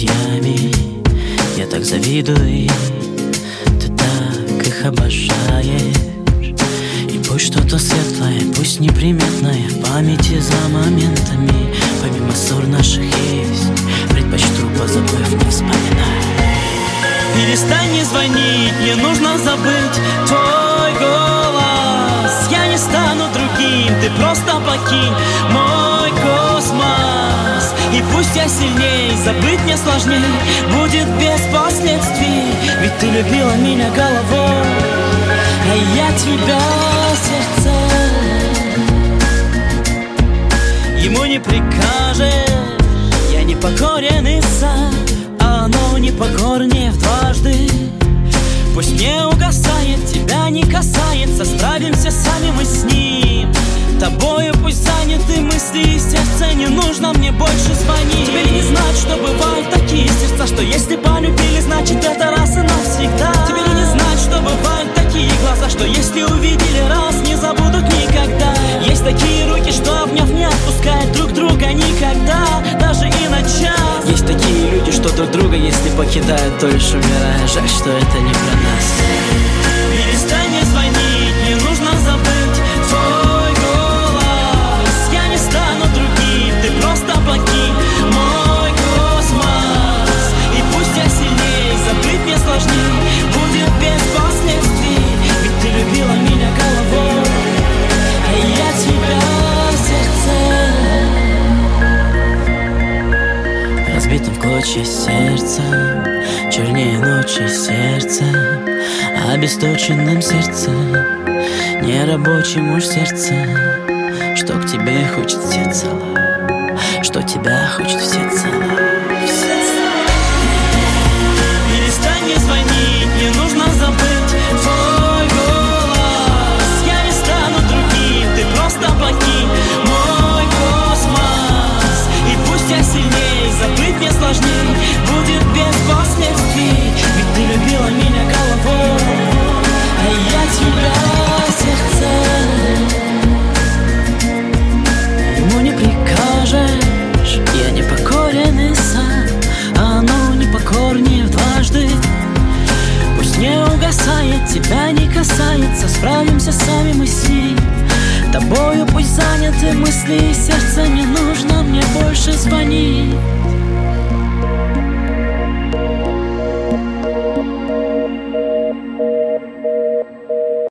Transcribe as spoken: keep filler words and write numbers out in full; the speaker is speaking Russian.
друзьями. Я так завидую, ты так их обожаешь. И пусть что-то светлое, пусть неприметное в памяти за моментами. Помимо ссор наших есть, предпочту, позабыв, не вспоминать. Перестань не звонить, мне нужно забыть твой голос. Я не стану другим, ты просто покинь мой космос. И пусть я сильней, забыть мне сложней будет без последствий. Ведь ты любила меня головой, а я тебя сердцем. Ему не прикажешь, я непокоренный сам, а оно непокорнее в дважды. Пусть не угасает, тебя не касается, справимся сами мы с ним. Тобою пусть заняты мысли и сердце, не нужно мне больше звонить. Тебе ли не знать, что бывают такие сердца, что если полюбили, значит это раз и навсегда. Тебе ли не знать, что бывают такие глаза, что если увидели раз, не забудут никогда. Есть такие руки, что обняв не отпускают друг друга никогда, даже и на час. Есть такие люди, что друг друга, если покидают, то лишь умирая. Жаль, что это не про нас. Перестань не звонить, не нужно забыть твой голос. Я не стану другим, ты просто покинь мой космос. И пусть я сильней, забыть мне сложней будет без последствий. Ведь ты любила меня головой, а я тебя сердцем. Разбитым в клочья сердце, чернее ночи сердце, обесточенным сердце, нерабочим уж сердце, что к тебе хочет всецело, что тебя хочет всецело. Перестань не звонить, не нужно забыть твой голос. Я не стану другим, ты просто покинь мой космос. И пусть я сильней, забыть мне сложней будет без последствий. Ведь ты любила меня головой, а я тебя сердцем. Ему не прикажешь, я непокоренный сам, а оно непокорнее в дважды. Пусть не угасает, тебя не касается, справимся сами мы с ним. Тобою пусть заняты мысли и сердце, не нужно мне больше звонить.